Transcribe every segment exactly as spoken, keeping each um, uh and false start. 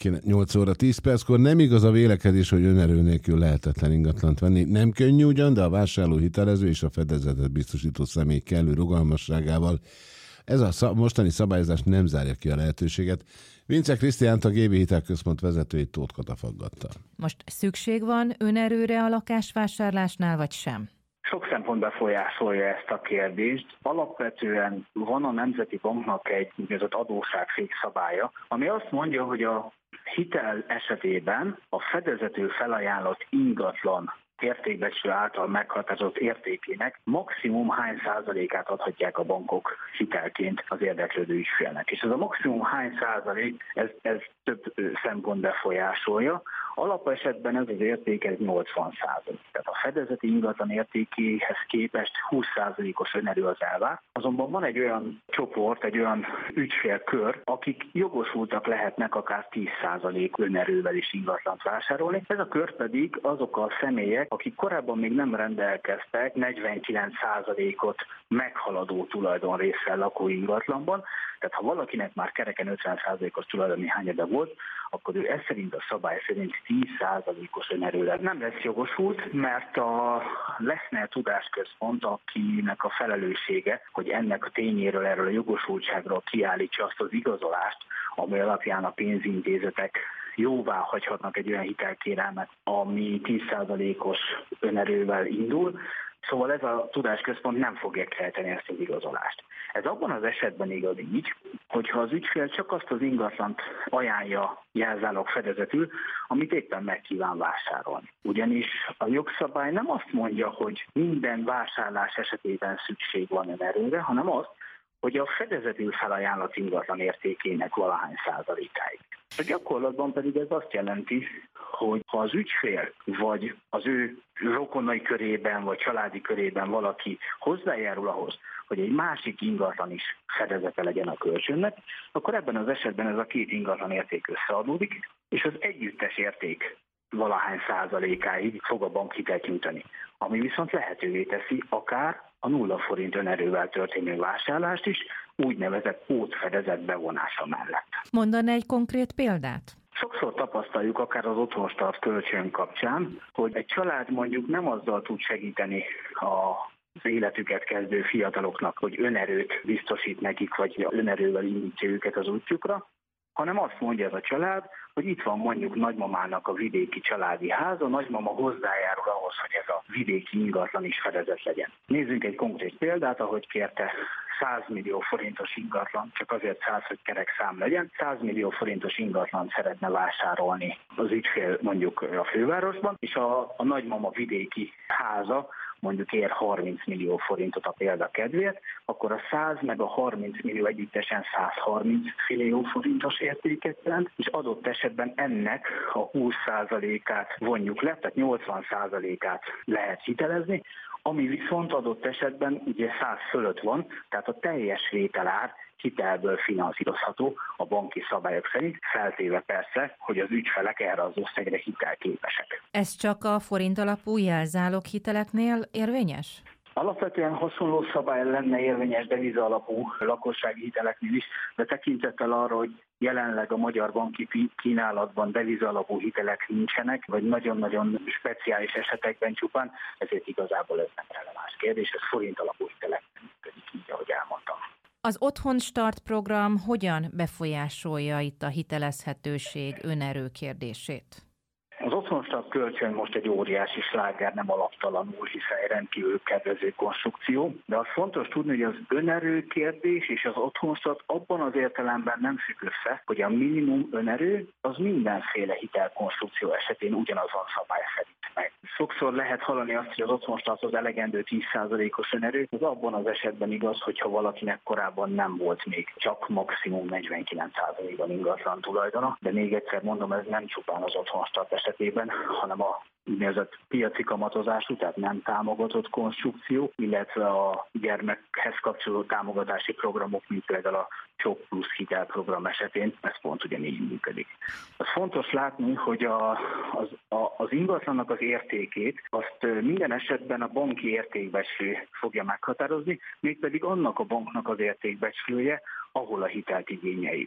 nyolc óra tíz perckor. Nem igaz a vélekedés, hogy önerő nélkül lehetetlen ingatlant venni. Nem könnyű ugyan, de a vásárló, hitelező és a fedezetet biztosító személy kellő rugalmasságával ez a szab- mostani szabályozás nem zárja ki a lehetőséget. Vince Krisztiánt, a gé bé Hitelközpont vezetőjét Tóth Kata faggatta. Most szükség van önerőre a lakásvásárlásnál, vagy sem? Sok szempont befolyásolja ezt a kérdést. Alapvetően van a Nemzeti Banknak egy úgynevezett adósságfék szabálya, ami azt mondja, hogy a hitel esetében a fedezetül felajánlott ingatlan értékbecsülő által meghatározott értékének maximum hány százalékát adhatják a bankok hitelként az érdeklődő ügyfélnek. És ez a maximum hány százalék, ez, ez több szempont befolyásolja. Alapesetben ez az érték ez nyolcvan százalék. Tehát a fedezeti ingatlan értékéhez képest húsz százalékos önerő az elvár. Azonban van egy olyan csoport, egy olyan ügyfélkör, akik jogosultak lehetnek akár tíz százalék önerővel is ingatlant vásárolni. Ez a kör pedig azok a személyek, akik korábban még nem rendelkeztek negyvenkilenc százalékot meghaladó tulajdonrésszel lakó ingatlanban. Tehát ha valakinek már kereken ötven százalékos tulajdoni hányada volt, akkor ő ez szerint a szabály szerint tíz százalékos önerőre nem lesz jogosult, mert a Lechner Tudásközpont, akinek a felelőssége, hogy ennek a tényéről, erről a jogosultságról kiállítsa azt az igazolást, amely alapján a pénzintézetek jóvá hagyhatnak egy olyan hitelkérelmet, ami tíz százalékos önerővel indul. Szóval ez a tudásközpont nem fogja kelteni ezt az igazolást. Ez abban az esetben igaz így, hogyha az ügyfél csak azt az ingatlant ajánlja jelzálog fedezetül, amit éppen meg kíván vásárolni. Ugyanis a jogszabály nem azt mondja, hogy minden vásárlás esetében szükség van önerőre, hanem azt, hogy a fedezetül felajánlott ingatlan értékének valahány százalékáig. A gyakorlatban pedig ez azt jelenti, hogy ha az ügyfél vagy az ő rokonai körében vagy családi körében valaki hozzájárul ahhoz, hogy egy másik ingatlan is fedezete legyen a kölcsönnek, akkor ebben az esetben ez a két ingatlan érték összeadódik, és az együttes érték valahány százalékáig fog a bank hitelt nyújtani. Ami viszont lehetővé teszi akár a nulla forint önerővel történő vásárlást is, úgynevezett pótfedezet bevonása mellett. Mondaná egy konkrét példát? Sokszor tapasztaljuk, akár az otthonstart kölcsön kapcsán, hogy egy család mondjuk nem azzal tud segíteni a az életüket kezdő fiataloknak, hogy önerőt biztosít nekik, vagy önerővel indítja őket az útjukra, hanem azt mondja ez a család, hogy itt van mondjuk nagymamának a vidéki családi háza, nagymama hozzájárul ahhoz, hogy ez a vidéki ingatlan is fedezet legyen. Nézzünk egy konkrét példát, ahogy kérte száz millió forintos ingatlan, csak azért száz, hogy kerek szám legyen, száz millió forintos ingatlan szeretne vásárolni az ügyfél mondjuk a fővárosban, és a, a nagymama vidéki háza mondjuk ér harminc millió forintot a példa kedvéért, akkor a száz meg a harminc millió együttesen százharminc millió forintos értéket jelent, és adott esetben ennek a húsz százalékát vonjuk le, tehát nyolcvan százalékát lehet hitelezni, ami viszont adott esetben ugye száz fölött van, tehát a teljes vételár hitelből finanszírozható a banki szabályok szerint, feltéve persze, hogy az ügyfelek erre az összegre hitelképesek. Ez csak a forint alapú jelzálog hiteleknél érvényes? Alapvetően hasonló szabály lenne érvényes deviza alapú lakossági hiteleknél is, de tekintettel arra, hogy jelenleg a magyar banki kínálatban deviza alapú hitelek nincsenek, vagy nagyon-nagyon speciális esetekben csupán, ezért igazából ez nem releváns kérdés, ez forint alapú hitelek működik így, ahogy elmondtam. Az Otthon Start program hogyan befolyásolja itt a hitelezhetőség önerő kérdését? Az Otthon Start kölcsön most egy óriási sláger, nem alaptalanul, hiszen egy rendkívül kedvező konstrukció, de az fontos tudni, hogy az önerő kérdés és az Otthon Start abban az értelemben nem függ össze, hogy a minimum önerő az mindenféle hitelkonstrukció esetén ugyanazon szabály szerint meg. Sokszor lehet hallani azt, hogy az Otthon Start az elegendő tíz százalékos önerő, az abban az esetben igaz, hogyha valakinek korábban nem volt még csak maximum negyvenkilenc százalékban ingatlan tulajdona, de még egyszer mondom, ez nem csupán az Otthon Start esetében, hanem a úgynevezett piaci kamatozású, tehát nem támogatott konstrukció, illetve a gyermekhez kapcsolódó támogatási programok, mint például a Csok Plusz hitelprogram esetén, ez pont ugyanígy működik. Az fontos látni, hogy a, az, a, az ingatlannak az értékét azt minden esetben a banki értékbecslő fogja meghatározni, mégpedig annak a banknak az értékbecslője, ahol a hitelt igényelik.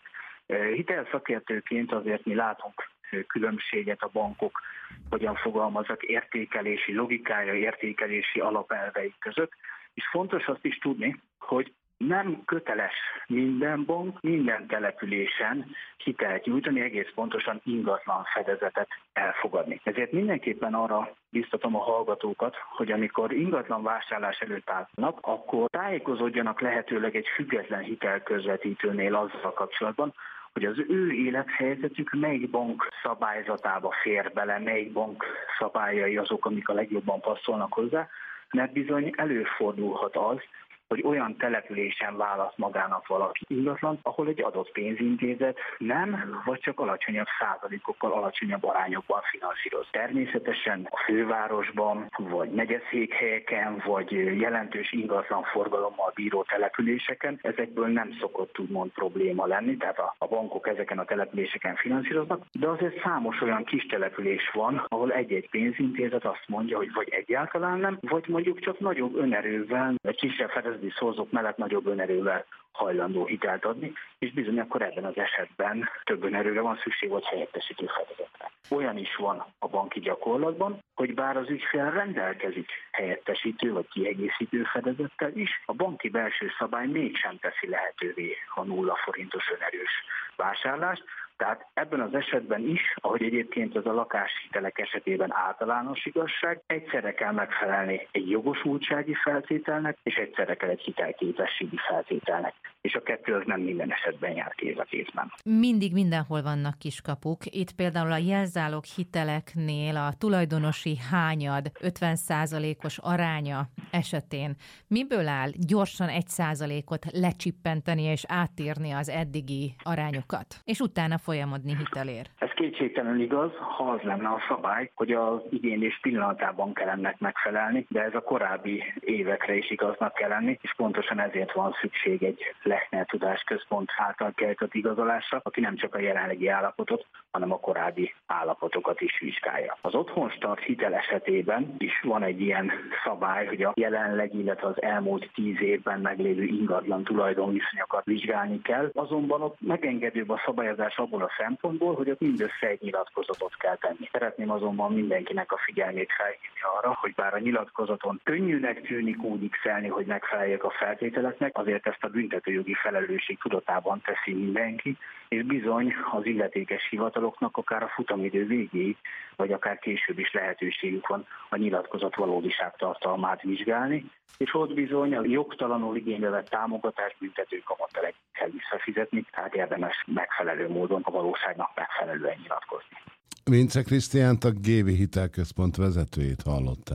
Hitelszakértőként azért mi látunk különbséget a bankok, hogyan fogalmaznak értékelési logikája, értékelési alapelvei között, és fontos azt is tudni, hogy nem köteles minden bank minden településen hitelt nyújtani, egész pontosan ingatlan fedezetet elfogadni. Ezért mindenképpen arra biztatom a hallgatókat, hogy amikor ingatlan vásárlás előtt állnak, akkor tájékozódjanak lehetőleg egy független hitelközvetítőnél azzal kapcsolatban, hogy az ő élethelyzetük melyik bank szabályzatába fér bele, melyik bank szabályai azok, amik a legjobban passzolnak hozzá, mert bizony előfordulhat az, hogy olyan településen választ magának valaki ingatlant, ahol egy adott pénzintézet nem, vagy csak alacsonyabb százalékokkal, alacsonyabb arányokban finanszíroz. Természetesen a fővárosban, vagy megyeszékhelyeken, vagy jelentős ingatlan forgalommal bíró településeken ezekből nem szokott úgymond probléma lenni, tehát a, a bankok ezeken a településeken finanszíroznak, de azért számos olyan kis település van, ahol egy-egy pénzintézet azt mondja, hogy vagy egyáltalán nem, vagy mondjuk csak nagyobb önerővel, vagy kisebb fedezeti szorzók mellett nagyobb önerővel hajlandó hitelt adni, és bizony akkor ebben az esetben több önerőre van szükség, vagy helyettesítő fedezetre. Olyan is van a banki gyakorlatban, hogy bár az ügyfél rendelkezik helyettesítő vagy kiegészítő fedezettel is, a banki belső szabály mégsem teszi lehetővé a nulla forintos önerős vásárlást. Tehát ebben az esetben is, ahogy egyébként ez a lakáshitelek esetében általános igazság, egyszerre kell megfelelni egy jogosultsági feltételnek, és egyszerre kell egy hitelképességi feltételnek. És a kettő az nem minden esetben jár kéz a kézben. Mindig mindenhol vannak kiskapuk. Itt például a jelzálog hiteleknél a tulajdonosi hányad ötven százalékos aránya esetén miből áll gyorsan egy százalékot lecsippenteni és átírni az eddigi arányokat, és utána folyamodni hitelért? Ez kétségtelenül igaz, ha az lenne a szabály, hogy az igénylés pillanatában kell ennek megfelelni, de ez a korábbi évekre is igaznak kell lenni, és pontosan ezért van szükség egy Lechner Tudásközpont által keltett igazolásra, aki nem csak a jelenlegi állapotot, hanem a korábbi állapotokat is vizsgálja. Az otthonstart hitel esetében is van egy ilyen szabály, hogy a jelenleg, illetve az elmúlt tíz évben meglévő ingatlan tulajdonviszonyokat vizsgálni kell, azonban ott megengedőbb a szabályozás abból a szempontból, hogy ott mindössze egy nyilatkozatot kell tenni. Szeretném azonban mindenkinek a figyelmét felhívni arra, hogy bár a nyilatkozaton könnyűnek tűnik úgy x-elni, hogy megfeleljek a feltételeknek, azért ezt a büntetőjogi felelősség tudatában teszi mindenki, és bizony az illetékes hivataloknak akár a futamidő végéig, vagy akár később is lehetőségük van a nyilatkozat valódiság tartalmát vizsgálni, és ott bizony a jogtalanul igénybe vett támogatás büntető kamattal kell visszafizetni, tehát érdemes megfelelő módon a valóságnak megfelelően nyilatkozni. Vince Krisztiánt, a gé vé Hitelközpont vezetőjét hallották.